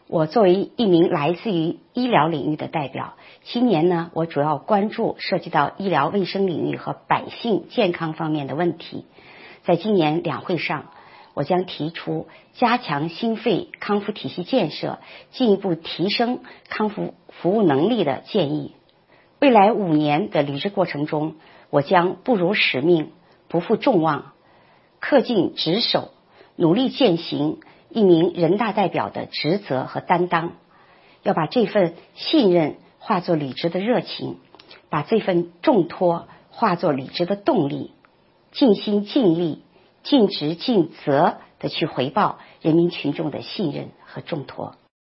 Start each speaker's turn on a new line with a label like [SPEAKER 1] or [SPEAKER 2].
[SPEAKER 1] 我作为一名来自于医疗领域的代表，今年呢，我主要关注涉及到医疗卫生领域和百姓健康方面的问题。在今年两会上，我将提出加强心肺康复体系建设，进一步提升康复服务能力的建议。未来5年的履职过程中，我将不辱使命，不负众望，恪尽职守，努力践行一名人大代表的职责和担当，要把这份信任化作履职的热情，把这份重托化作履职的动力，尽心尽力、尽职尽责地去回报人民群众的信任和重托。